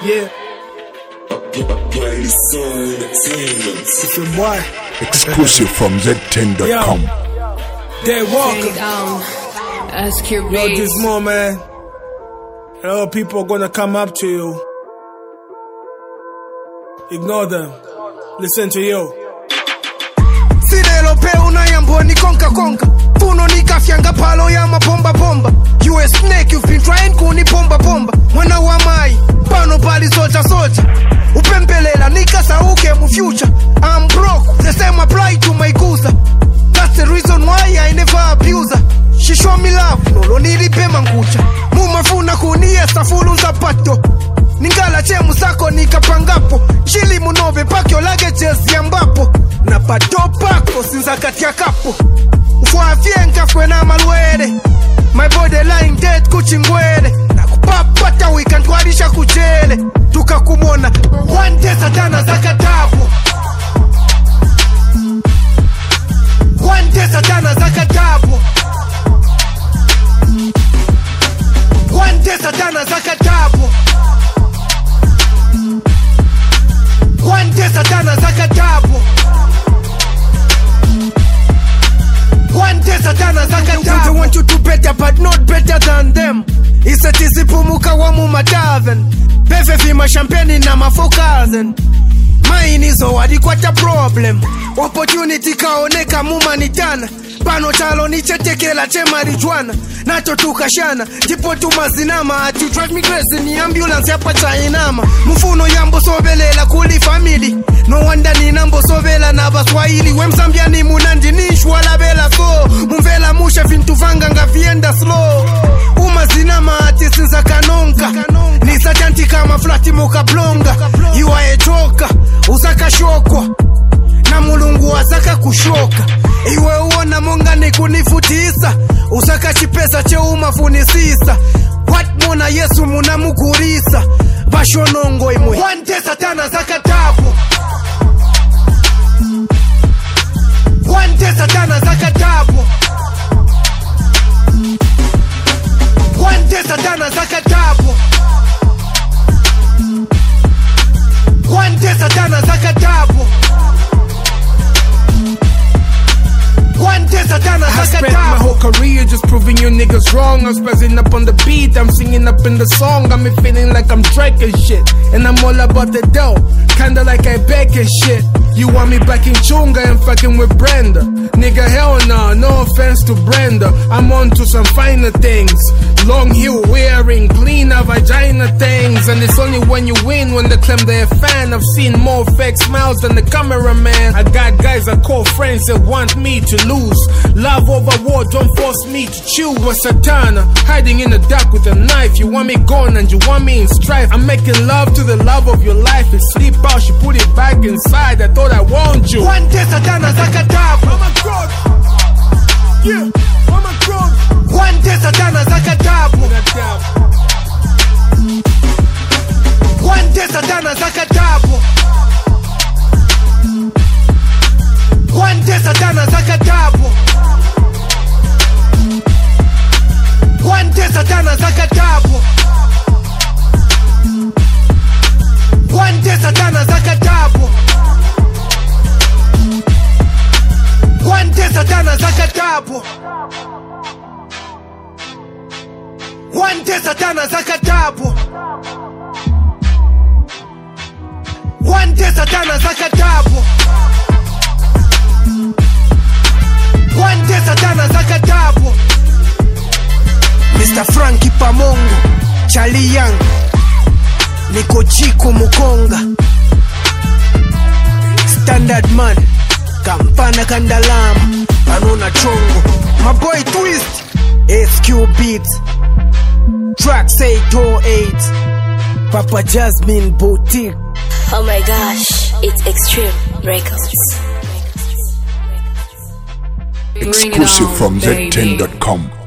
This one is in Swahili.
Yeah. It's your boy. Exclusive from Z10.com. Day Walker. Ask your Yo, this more, man. A lot of people are gonna come up to you. Ignore them. Listen to you. Sidelo pe unayambo ni konka konka. Funo ni kafyanga palo ya mapomba pomba. You a snake, you've been trying kuni pomba pomba. Mwana wa mai, pano pali socha socha. Upempelela nika sauke mu future. I'm broke, the same apply to my guza. That's the reason why I never abuse her. She show me love, no nilipe mangucha. Mumafuna kunie safulu zapato. Ningala chemu sako nikapangapo. Chili munove pakyo lage chesi ambapo. Na pato pako sinza katia kapo. Ufuafie nkafwe na malwere. My body lying dead kuchingwele. Na kupapata wikantwarisha kuchele. Tuka kumona wante satana zakatapo. Wante satana zakatapo. Wante satana zakatapo. Wante satana zakatapo. Wante satana zakatapo. I want you to better but not better than them. Isa tizipumuka wa mumataven. Beve vima champagne na mafokazen. Mine izo wadikwata problem. Opportunity kaoneka mumanitana. Pano chalo ni chetekela che marijuana. Nacho tukashana, tipo tumazinama. Ati you drive me crazy ni ambulance yapa chainama. Mfuno yambo sobelela kuli family. No wonder ni nambo sobela na baswahili. Wemzambia ni munandi nishu wala bela so. Mumvela musha fintu vanga nga vienda slow. Umazinama ati sinza kanonka. Ni sajanti kama flati muka blonga. You are a joker, usaka shokwa. Na mulungu wazaka kushoka. Iwe uona monga ni kunifutisa. Usaka chipesa che umafunisisa. What mona Yesu muna mugurisa. Bashonongo imwe wante satana zakatapo. Wante satana zakatapo. Wante satana zakatapo. Wante satana zakatapo. I spent my whole career just proving you niggas wrong. I'm spazzing up on the beat, I'm singing up in the song. Got me feeling like I'm Drake and shit. And I'm all about the dough, kinda like I bake and shit. You want me back in Chunga and fucking with Brenda. Nigga hell nah, no offense to Brenda. I'm on to some finer things. Long heel wearing, cleaner vagina things. And it's only when you win when they claim they're a fan. I've seen more fake smiles than the cameraman. I got guys I call friends that want me to lose. Love over war, don't force me to choose. A satana, hiding in the dark with a knife. You want me gone and you want me in strife. I'm making love to the love of your life. And sleep out, she put it back inside. I thought I want you. One day satana zakatapo. Oh my God. Yeah, oh my God. One day satana zakatapo. One day satana zakatapo. One day satana zakatapo. One day satana zakatapo. One day satana zakatapo. One day satana zakatapo. One day satana zakatapo. One day satana zakatapo. One day satana zakatapo. Mr. Frankie Pamongo, Charlie Young, Niko Chico Mukonga, Standard Man, Kampana Kandalama, Anona Chongo, my boy Twist, SQ Beats, Tracks 808, Papa Jasmine Boutique. Oh my gosh, it's Extreme Records. Exclusive from Z10.com.